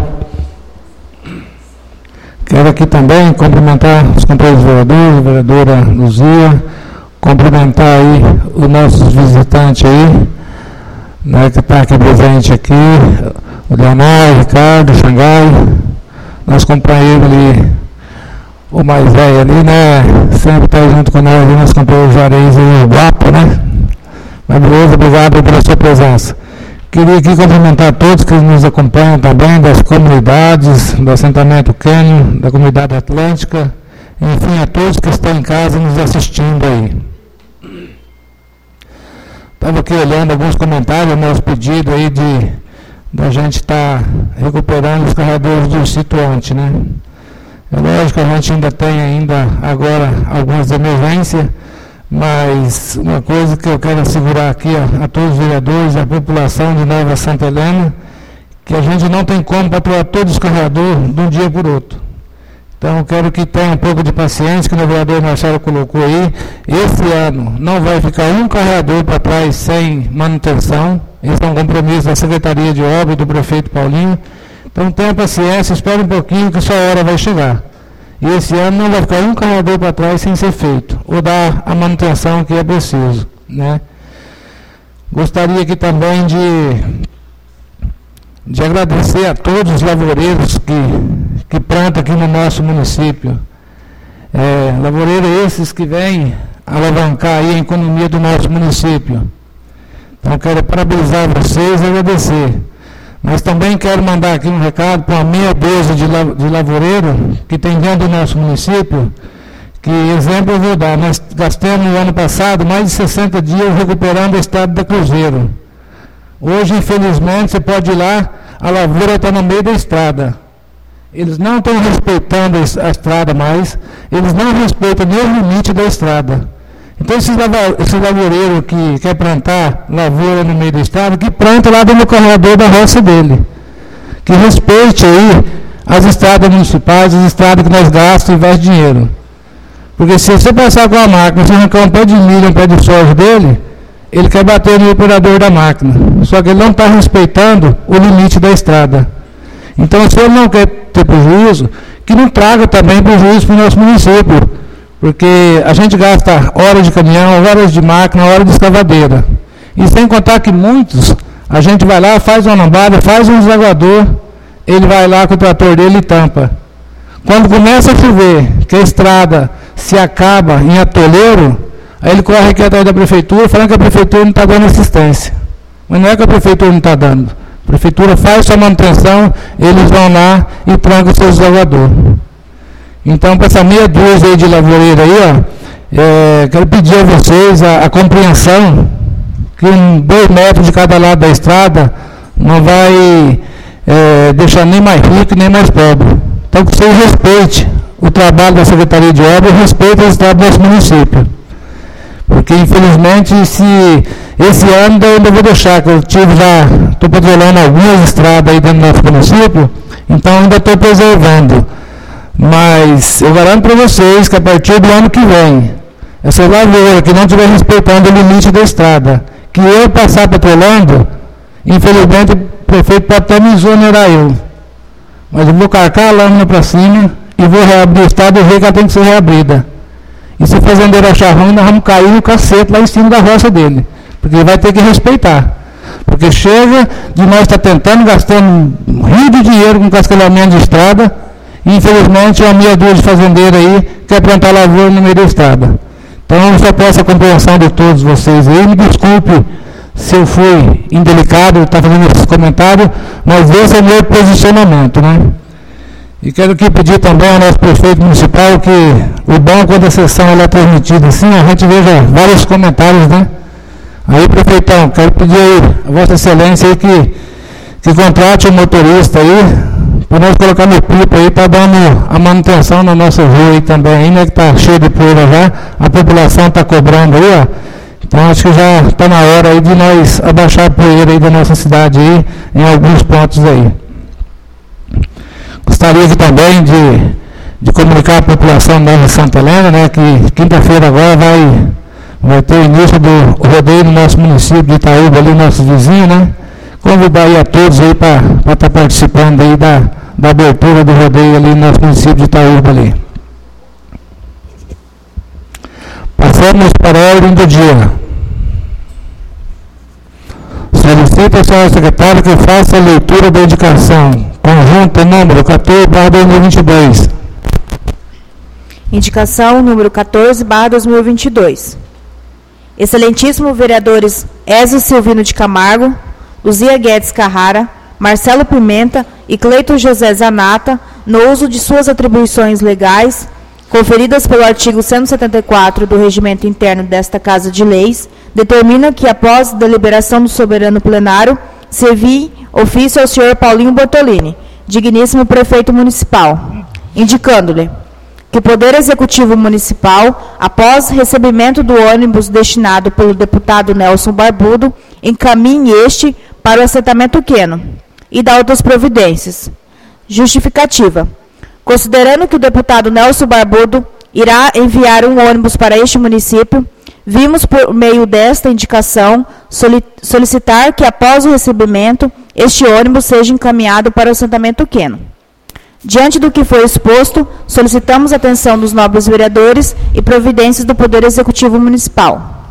Quero aqui também cumprimentar os companheiros vereadores, a vereadora Luzia, cumprimentar aí os nossos visitantes aí, né, que está aqui presente aqui, o Leonardo, o Ricardo, o Xangai, nosso companheiro ali, o mais velho ali, né, sempre está junto com nós, ali, nosso companheiro Juarez e o Guapo, né, mas beleza, obrigado pela sua presença. Queria aqui cumprimentar todos que nos acompanham também, das comunidades, do assentamento Quênio, da comunidade atlântica, enfim, a todos que estão em casa nos assistindo aí. Estava aqui olhando alguns comentários, nosso pedido aí de da gente estar tá recuperando os carregadores do situante, né? É lógico que a gente ainda tem ainda agora algumas emergências, mas uma coisa que eu quero assegurar aqui a, a todos os vereadores e a população de Nova Santa Helena, que a gente não tem como patrulhar todos os carregadores de um dia por outro. Então, eu quero que tenha um pouco de paciência, que o vereador Marcelo colocou aí. Esse ano não vai ficar um carregador para trás sem manutenção. Esse é um compromisso da Secretaria de Obras e do prefeito Paulinho. Então, tenha paciência, espere um pouquinho que sua hora vai chegar. E esse ano não vai ficar um carregador para trás sem ser feito, ou dar a manutenção que é preciso, né? Gostaria aqui também de, de agradecer a todos os lavoureiros que, que plantam aqui no nosso município. É, lavoureiros esses que vêm alavancar aí a economia do nosso município. Então, quero parabenizar vocês e agradecer. Mas também quero mandar aqui um recado para uma meia dúzia de, la, de lavoureiros que tem dentro do nosso município, que exemplo eu vou dar. Nós gastamos no ano passado mais de sessenta dias recuperando a estrada da Cruzeiro. Hoje, infelizmente, você pode ir lá, a lavoura está no meio da estrada. Eles não estão respeitando a estrada mais, eles não respeitam nem o limite da estrada. Então, esses, lava, esses lavoureiros que quer plantar lavoura no meio da estrada, que planta lá dentro do corredor da roça dele. Que respeite aí as estradas municipais, as estradas que nós gastamos e investe dinheiro. Porque se você passar com a máquina, você arrancar um pé de milho, um pé de soja dele, ele quer bater no operador da máquina. Só que ele não está respeitando o limite da estrada. Então, se ele não quer ter prejuízo, que não traga também prejuízo para o nosso município. Porque a gente gasta horas de caminhão, horas de máquina, horas de escavadeira. E sem contar que muitos, a gente vai lá, faz uma lambada, faz um desaguador, ele vai lá com o trator dele e tampa. Quando começa a chover, que a estrada se acaba em atoleiro, aí ele corre aqui atrás da prefeitura, falando que a prefeitura não está dando assistência. Mas não é que a prefeitura não está dando. A prefeitura faz sua manutenção, eles vão lá e trancam o seu desaguador. Então, para essa meia dúzia aí de lavoureiro aí, ó, é, quero pedir a vocês a, a compreensão que um dois metros de cada lado da estrada não vai é, deixar nem mais rico nem mais pobre. Então, que vocês respeitem o trabalho da Secretaria de Obras e respeitem a estrada do nosso município. Porque, infelizmente, se esse ano eu ainda vou deixar, que eu tive já, estou patrulhando algumas estradas aí dentro do nosso município, então ainda estou preservando. Mas eu garanto para vocês que a partir do ano que vem, essa lavoura que não estiver respeitando o limite da estrada, que eu passar patrulhando, infelizmente o prefeito pode até me exonerar eu. Mas eu vou carcar a lâmina para cima e vou reabrir a estrada e ver que ela tem que ser reabrida. E se o fazendeiro achar ruim, nós vamos cair no cacete lá em cima da roça dele. Porque ele vai ter que respeitar. Porque chega de nós estar tentando, gastando um rio de dinheiro com cascalhamento de estrada, e infelizmente uma meia dúzia de fazendeiro aí quer plantar lavoura no meio da estrada. Então eu só peço a compreensão de todos vocês aí. Me desculpe se eu fui indelicado, estar tá fazendo esses comentários, mas esse é o meu posicionamento, né? E quero aqui pedir também ao nosso prefeito municipal que o bom quando a sessão ela é transmitida assim, a gente veja vários comentários, né? Aí, prefeitão, quero pedir aí a Vossa Excelência aí que, que contrate um motorista aí, para nós colocar no pipa aí, para dando a manutenção na nossa rua aí também, aí, né, que está cheio de poeira já, a população está cobrando aí, ó. Então acho que já está na hora aí de nós abaixar a poeira aí da nossa cidade aí, em alguns pontos aí. Gostaria aqui também de, de comunicar a população da Nova Santa Helena, né, que quinta-feira agora vai, vai ter o início do rodeio no nosso município de Itaúba, ali nossos vizinhos, né? Convidar aí a todos aí para estar tá participando aí da, da abertura do rodeio ali no nosso município de Itaúba ali. Passamos para a ordem do dia. Solicito ao senhor secretário que faça a leitura da indicação conjunta número quatorze barra dois mil e vinte e dois. Indicação número quatorze barra dois mil e vinte e dois. Excelentíssimo vereadores Ézio Silvino de Camargo, Luzia Guedes Carrara, Marcelo Pimenta e Cleiton José Zanata, no uso de suas atribuições legais, conferidas pelo artigo cento e setenta e quatro do Regimento Interno desta Casa de Leis, determina que, após deliberação do soberano plenário, se envie ofício ao senhor Paulinho Bortolini, digníssimo prefeito municipal, indicando-lhe que o Poder Executivo Municipal, após recebimento do ônibus destinado pelo deputado Nelson Barbudo, encaminhe este para o assentamento Queno e dá outras providências. Justificativa. Considerando que o deputado Nelson Barbudo irá enviar um ônibus para este município, vimos por meio desta indicação solicitar que após o recebimento, este ônibus seja encaminhado para o assentamento Queno. Diante do que foi exposto, solicitamos a atenção dos nobres vereadores e providências do Poder Executivo Municipal.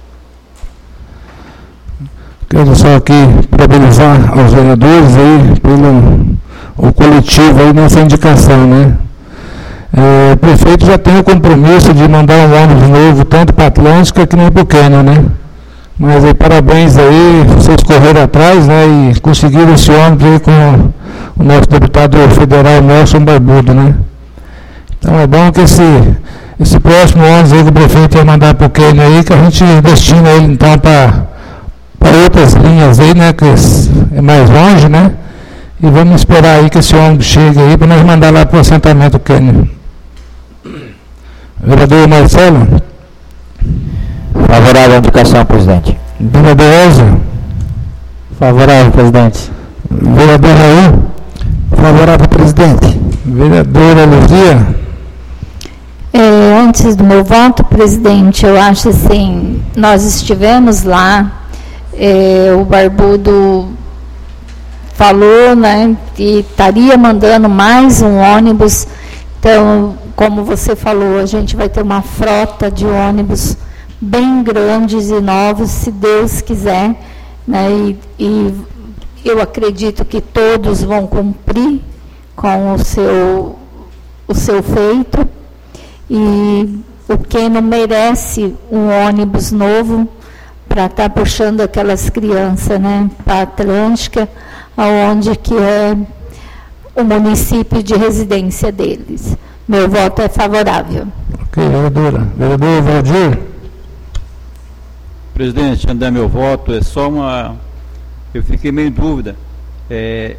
Quero só aqui parabenizar aos vereadores aí pelo o coletivo aí nessa indicação, né? É, o prefeito já tem o compromisso de mandar um ônibus novo, tanto para a Atlântica que nem para o Queno, né? Mas aí, parabéns aí, vocês correram atrás, né? E conseguiram esse ônibus aí com o nosso deputado federal Nelson Barbudo, né? Então é bom que esse, esse próximo ônibus aí que o prefeito ia mandar para o Queno aí, que a gente destina ele então para outras linhas aí, né? Que é mais longe, né? E vamos esperar aí que esse ônibus chegue aí para nós mandar lá para o assentamento Queno. Vereador Marcelo. Favorável à indicação, presidente. Vereador Elza. Favorável, presidente. Vereador Raul. Favorável, presidente. Vereadora Luzia. É, antes do meu voto, presidente, eu acho assim, nós estivemos lá, é, o Barbudo falou, né, que estaria mandando mais um ônibus. Então, como você falou, a gente vai ter uma frota de ônibus bem grandes e novos, se Deus quiser, né, e, e eu acredito que todos vão cumprir com o seu, o seu feito, e o Queno merece um ônibus novo para estar tá puxando aquelas crianças, né, para a Atlântica, aonde que é o município de residência deles. Meu voto é favorável. Ok, vereadora. Vereador Valdir. Presidente, andar meu voto é só uma... Eu fiquei meio em dúvida. É...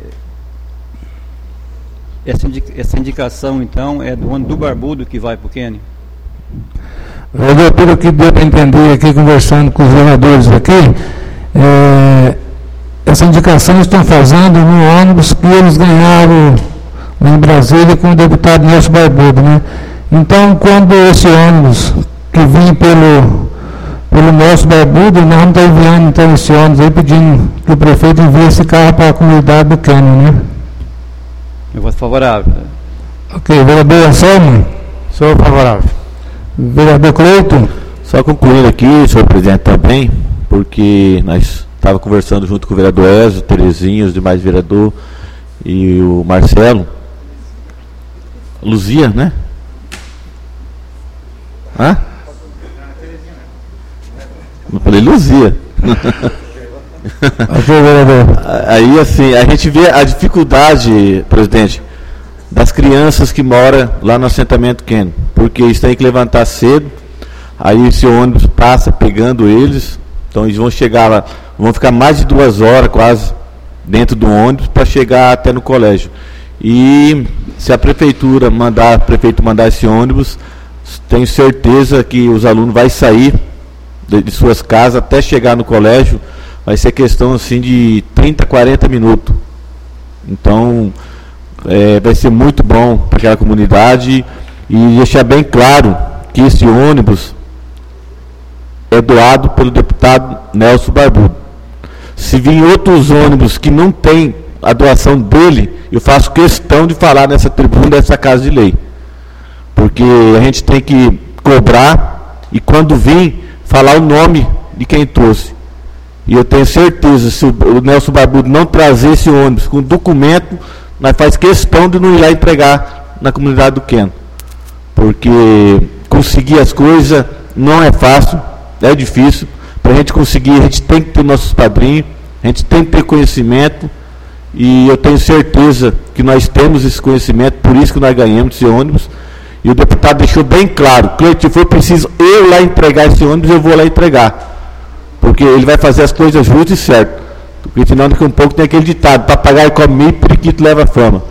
Essa, indica... Essa indicação, então, é do ano do Barbudo que vai para o Queno? Vereador, pelo que deu para entender aqui, conversando com os vereadores aqui, é... essa indicação eles estão fazendo no ônibus que eles ganharam lá em Brasília com o deputado Nelson Barbudo, né? Então, quando esse ônibus que vem pelo, pelo Nelson Barbudo, nós vamos estar enviando então esse ônibus aí, pedindo que o prefeito envie esse carro para a comunidade do Queno, né? Eu voto favorável. Ok, vereador Anselmo? Sou favorável. Vereador Cleiton? Só concluindo aqui, senhor presidente, também, porque nós estava conversando junto com o vereador Ezio, Terezinha, os demais vereadores e o Marcelo. Luzia, né? Hã? Não falei Luzia. Aí, assim, a gente vê a dificuldade, presidente, das crianças que moram lá no assentamento Queno, porque eles têm que levantar cedo, aí esse ônibus passa pegando eles, então eles vão chegar lá, vão ficar mais de duas horas quase dentro do ônibus para chegar até no colégio. E se a prefeitura mandar, o prefeito mandar esse ônibus, tenho certeza que os alunos vão sair de, de suas casas até chegar no colégio, vai ser questão assim de trinta, quarenta minutos. Então, é, vai ser muito bom para aquela comunidade, e deixar bem claro que esse ônibus é doado pelo deputado Nelson Barbudo. Se vir outros ônibus que não tem a doação dele, eu faço questão de falar nessa tribuna dessa Casa de Lei, porque a gente tem que cobrar e quando vir, falar o nome de quem trouxe. E eu tenho certeza, se o Nelson Barbudo não trazer esse ônibus com documento, nós faz questão de não ir lá entregar na comunidade do Queno, porque conseguir as coisas não é fácil, é difícil. Para a gente conseguir, a gente tem que ter nossos padrinhos, a gente tem que ter conhecimento, e eu tenho certeza que nós temos esse conhecimento, por isso que nós ganhamos esse ônibus. E o deputado deixou bem claro, Cleiton, se for preciso eu lá entregar esse ônibus, eu vou lá entregar, porque ele vai fazer as coisas justas e certas, porque senão daqui a um pouco tem aquele ditado, papagaio come milho, periquito leva fama.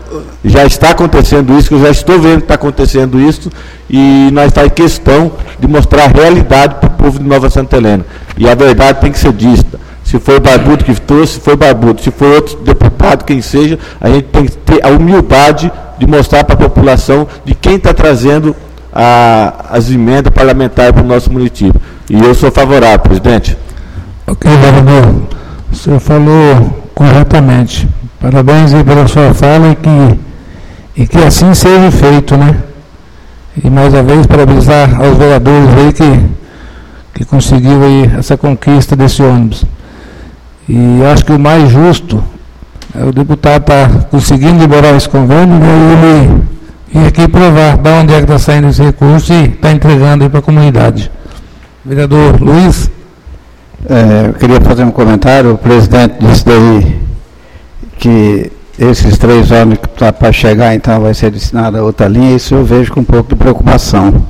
já está acontecendo isso, que eu já estou vendo que está acontecendo isso, e nós está em questão de mostrar a realidade para o povo de Nova Santa Helena. E a verdade tem que ser dita. Se foi o Barbudo que trouxe, se foi o Barbudo. Se foi outro deputado, quem seja, a gente tem que ter a humildade de mostrar para a população de quem está trazendo a, as emendas parlamentares para o nosso município. E eu sou favorável, presidente. Ok, vereador. O senhor falou corretamente. Parabéns aí pela sua fala e que, e que assim seja feito, né? E mais uma vez parabenizar aos vereadores aí que, que conseguiu aí essa conquista desse ônibus. E acho que o mais justo é o deputado estar tá conseguindo liberar esse convênio, né, e ele vir aqui provar de onde é que está saindo esse recurso e está entregando aí para a comunidade. Vereador Luiz. É, eu queria fazer um comentário. O presidente disse daí que esses três ônibus que está para chegar, então, vai ser destinado a outra linha. Isso eu vejo com um pouco de preocupação.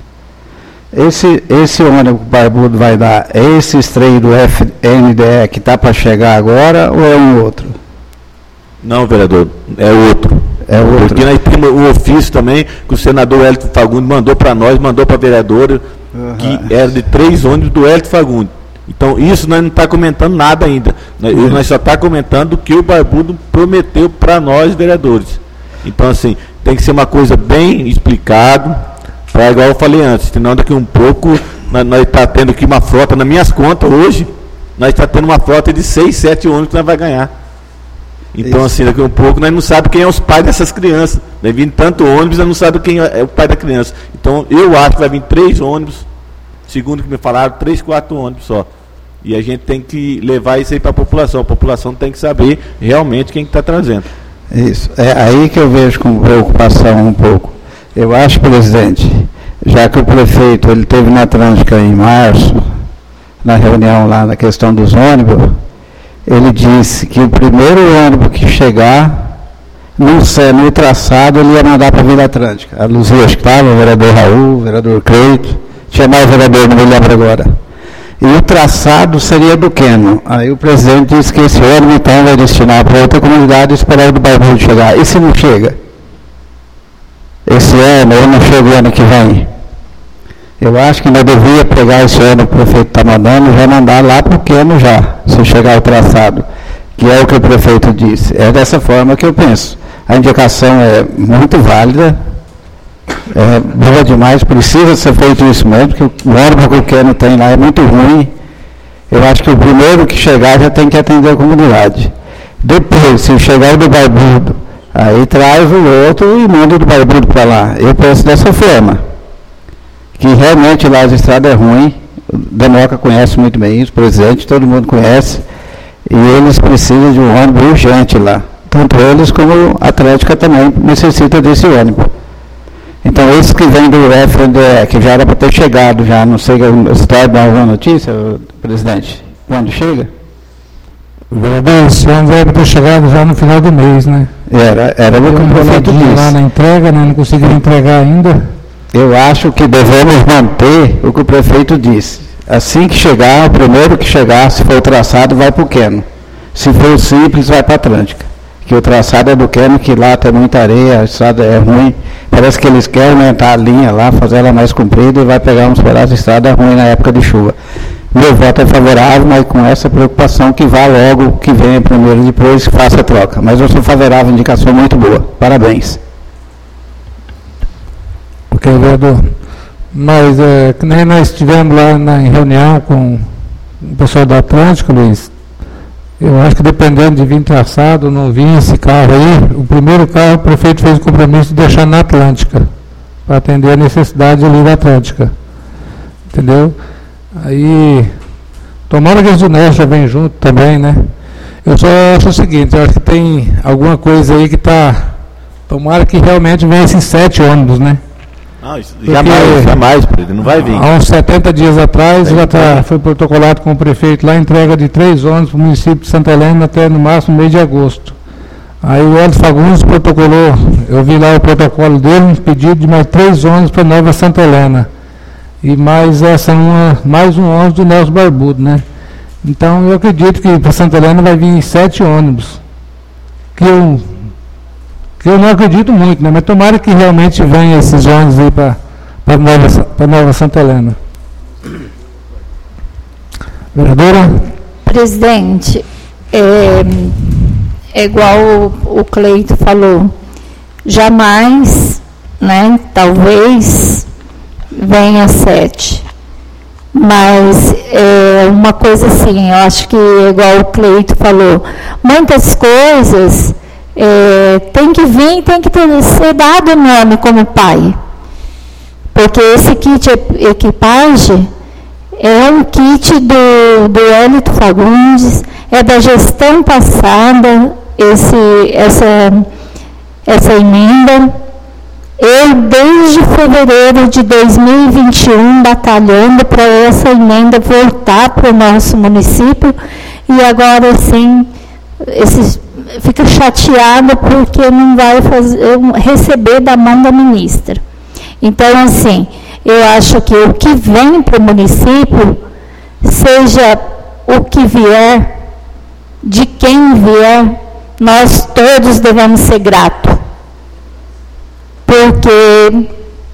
Esse, esse ônibus que o Barbudo vai dar, é esse três do F N D E que está para chegar agora ou é um outro? Não, vereador, é outro. É outro. Porque nós temos um ofício também que o senador Hélito Fagundes mandou para nós, mandou para a vereadora, uhum, que era de três ônibus do Hélito Fagundes. Então, isso nós não está comentando nada ainda. Nós, uhum. nós só está comentando o que o Barbudo prometeu para nós, vereadores. Então, assim, tem que ser uma coisa bem explicada. Para igual eu falei antes, senão daqui um pouco nós está tendo aqui uma frota, nas minhas contas hoje, nós está tendo uma frota de seis, sete ônibus que nós vamos ganhar. Então, isso, assim, daqui um pouco nós não sabemos quem é os pais dessas crianças. Vai vir tanto ônibus, nós não sabemos quem é o pai da criança. Então, eu acho que vai vir três ônibus, segundo que me falaram, três, quatro ônibus só. E a gente tem que levar isso aí para a população. A população tem que saber realmente quem está trazendo. Isso. É aí que eu vejo com preocupação um pouco. Eu acho, presidente, já que o prefeito ele teve na Atlântica em março, na reunião lá na questão dos ônibus, ele disse que o primeiro ônibus que chegar no, no traçado ele ia mandar para a Vila Atlântica. A Luzia acho que estava, o vereador Raul, o vereador Cleito, tinha mais vereador, não me lembro agora. E o traçado seria do Queno. Aí o presidente disse que esse ônibus então vai destinar para outra comunidade e esperar o do Barbudo chegar. E se não chega? Esse ano, ou não chega o ano que vem? Eu acho que nós devíamos pegar esse ano que o prefeito está mandando e já mandar lá para o Queno já, se chegar o traçado, que é o que o prefeito disse. É dessa forma que eu penso. A indicação é muito válida, é boa demais, precisa ser feito isso mesmo, porque o ônibus que o Queno tem lá é muito ruim. Eu acho que o primeiro que chegar já tem que atender a comunidade. Depois, se chegar o do Barbudo, aí traz o outro e manda do Barbudo para lá. Eu penso dessa forma. Que realmente lá as estradas é ruim. O Democa conhece muito bem isso, o presidente, todo mundo conhece. E eles precisam de um ônibus urgente lá. Tanto eles como a Atlética também necessita desse ônibus. Então esse que vem do F N D E, que já era para ter chegado já, não sei se está dando alguma notícia, presidente, quando chega? Vereador, esse ônibus era para ter chegado já no final do mês, né? Era, era o que o prefeito disse. Lá na entrega, né? Não conseguiram entregar ainda. Eu acho que devemos manter o que o prefeito disse. Assim que chegar, o primeiro que chegar, se for o traçado, vai para o Queno. Se for o simples, vai para a Atlântica. Que o traçado é do Queno, que lá tem muita areia, a estrada é ruim. Parece que eles querem aumentar a linha lá, fazer ela mais comprida e vai pegar uns pedaços de estrada ruim na época de chuva. Meu voto é favorável, mas com essa preocupação que vá logo, que venha primeiro e depois faça a troca. Mas eu sou favorável, indicação muito boa. Parabéns. Ok, vereador. Mas, é, que nem nós estivemos lá na, em reunião com o pessoal da Atlântica, Luiz, eu acho que dependendo de vir traçado, não vir esse carro aí, o primeiro carro o prefeito fez o compromisso de deixar na Atlântica, para atender a necessidade ali da Atlântica. Entendeu? Aí, tomara que os honestos já vêm junto também, né? Eu só acho o seguinte, eu acho que tem alguma coisa aí que está... Tomara que realmente venha esses sete ônibus, né? Não, isso, jamais, jamais, não vai vir. Há uns setenta dias atrás, já tá, foi protocolado com o prefeito lá a entrega de três ônibus para o município de Santa Helena até no máximo mês de agosto. Aí o Hélito Fagundes protocolou, eu vi lá o protocolo dele, um pedido de mais três ônibus para Nova Santa Helena. E mais, essa uma, mais um ônibus do Nelson Barbudo, né? Então eu acredito que para Santa Helena vai vir sete ônibus. Que eu, que eu não acredito muito, né? Mas tomara que realmente venham esses ônibus aí para a Nova, para Nova Santa Helena. Vereadora? Presidente, é, é igual o, o Cleito falou, jamais, né, talvez venha sete, mas é uma coisa assim, eu acho que igual o Cleito falou, muitas coisas é, tem que vir, tem que ter, ser dado o nome como pai, porque esse kit equipagem é um kit do, do Hélito Fagundes, é da gestão passada, esse, essa, essa emenda. Eu, desde fevereiro de dois mil e vinte e um, batalhando para essa emenda voltar para o nosso município, e agora, sim, esse, fica chateado porque não vai fazer, receber da mão da ministra. Então, assim, eu acho que o que vem para o município, seja o que vier, de quem vier, nós todos devemos ser gratos. Porque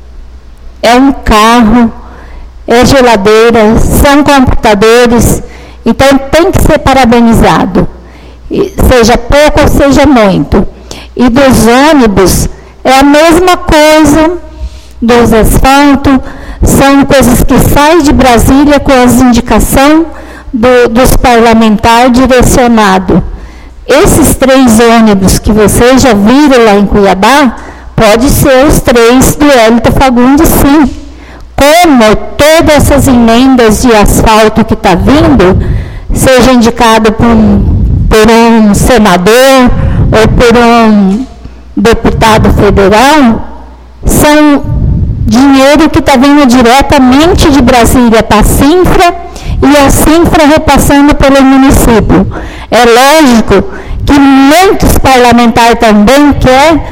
é um carro, é geladeira, são computadores, então tem que ser parabenizado, seja pouco ou seja muito. E dos ônibus, é a mesma coisa dos asfaltos, são coisas que saem de Brasília com as indicações do, dos parlamentares direcionados. Esses três ônibus que vocês já viram lá em Cuiabá, pode ser os três do Hélito Fagundes, sim. Como todas essas emendas de asfalto que está vindo, seja indicado por um, por um senador ou por um deputado federal, são dinheiro que está vindo diretamente de Brasília para a Sinfra e a Sinfra repassando pelo município. É lógico que muitos parlamentares também querem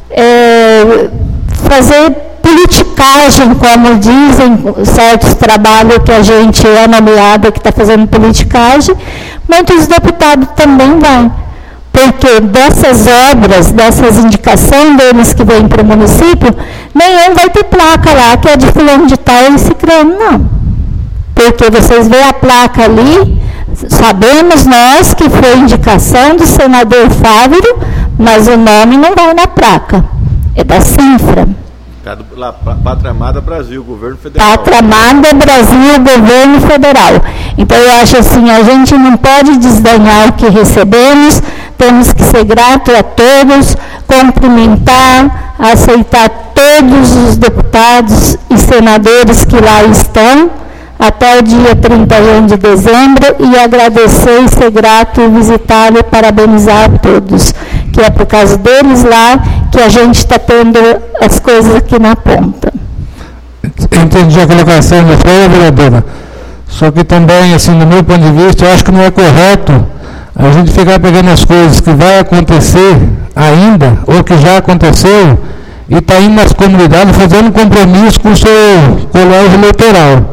é, fazer politicagem, como dizem certos trabalhos que a gente é nomeada que está fazendo politicagem, muitos deputados também vão. Porque dessas obras, dessas indicações deles que vêm para o município, nenhum vai ter placa lá, que é de fulano de tal e ciclano, não. Porque vocês veem a placa ali, sabemos nós que foi indicação do senador Fávero, mas o nome não vai na placa, é da Sinfra. Pátria Amada Brasil, Governo Federal. Pátria Amada Brasil, Governo Federal. Então, eu acho assim, a gente não pode desdenhar o que recebemos, temos que ser gratos a todos, cumprimentar, aceitar todos os deputados e senadores que lá estão, até o dia trinta e um de dezembro, e agradecer e ser grato e visitar e parabenizar a todos, que é por causa deles lá que a gente está tendo as coisas aqui na ponta. Entendi a colocação da senhora, vereadora. Só que também, assim, do meu ponto de vista, eu acho que não é correto a gente ficar pegando as coisas que vai acontecer ainda, ou que já aconteceu, e está indo nas comunidades fazendo compromisso com o seu colégio eleitoral.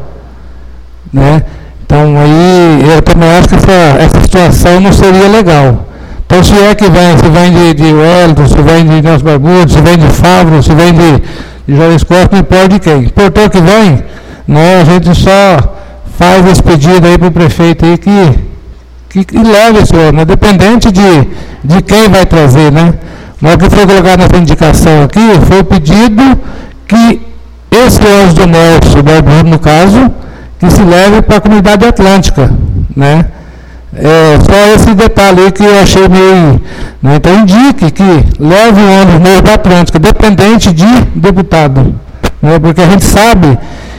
Né? Então, aí, eu também acho que essa, essa situação não seria legal. Então, se é que vem, se vem de, de Wellington, se vem de Nelson Barbudo, se vem de Fávaro, se vem de, de Jorge Costa, não importa de quem. Importou que vem, né, a gente só faz esse pedido aí para o prefeito aí que, que, que leve esse ônibus, independente de, de quem vai trazer, né? Mas o que foi colocado nessa indicação aqui foi o pedido que esse ônibus do Nelson Barbudo, no caso, que se leve para a comunidade atlântica, né? É só esse detalhe aí que eu achei meio... Né? Então, indique que leve o ônibus novo para a Atlântica, dependente de deputado. Né? Porque a gente sabe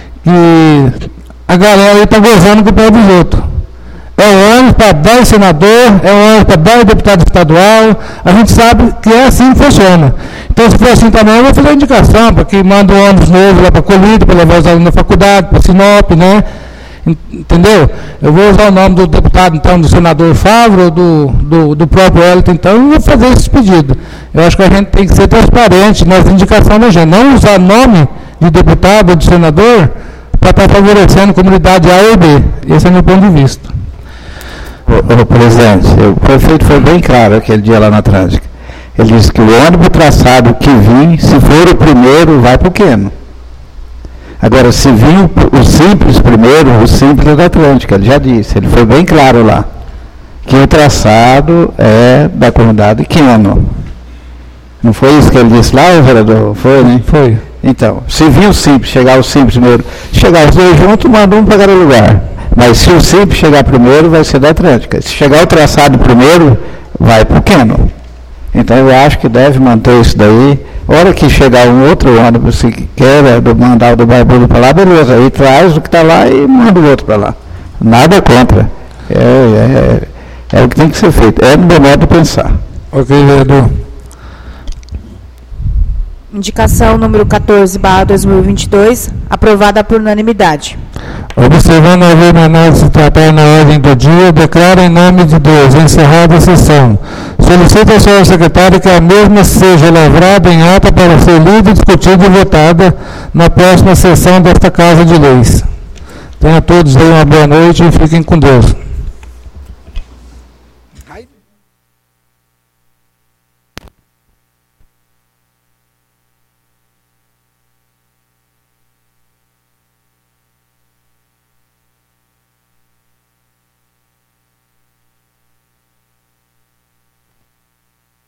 que a galera aí está gozando com o pé dos outros. É um ônibus para dez senadores, é um ônibus para dez deputados estadual. A gente sabe que é assim que funciona. Então, se for assim também, eu vou fazer a indicação para que manda um ônibus novo lá para Colírio, para levar os alunos da faculdade, para Sinop, né? Entendeu? Eu vou usar o nome do deputado, então, do senador Fávaro, do, do, do próprio Hélito, então, eu vou fazer esse pedido. Eu acho que a gente tem que ser transparente nas indicações da gente, não usar nome de deputado ou de senador para estar favorecendo a comunidade A ou B. Esse é o meu ponto de vista. Ô, ô, presidente, o prefeito foi bem claro aquele dia lá na Atlântica. Ele disse que o ônibus traçado que vir, se for o primeiro, vai para o Queno. Agora, se vir o, o simples primeiro, o simples é da Atlântica, ele já disse, ele foi bem claro lá, que o traçado é da comunidade Queno. Não foi isso que ele disse lá, vereador? Foi, né? Foi. Então, se vir o simples, chegar o simples primeiro, chegar os dois juntos, manda um para cada lugar. Mas se o simples chegar primeiro, vai ser da Atlântica. Se chegar o traçado primeiro, vai para o Queno. Então, eu acho que deve manter isso daí. A hora que chegar um outro ônibus, se quer do, mandar o do Barbudo para lá, beleza. Aí traz o que está lá e manda o outro para lá. Nada contra. É, é, é o que tem que ser feito. É no meu modo de pensar. Ok, vereador. Indicação número quatorze, barra dois mil e vinte e dois, aprovada por unanimidade. Observando a haver menor se tratar na ordem do dia, declaro em nome de Deus encerrada a sessão. Solicito à senhora secretária que a mesma seja lavrada em ata para ser lida, discutida e votada na próxima sessão desta Casa de Leis. Tenham todos aí uma boa noite e fiquem com Deus.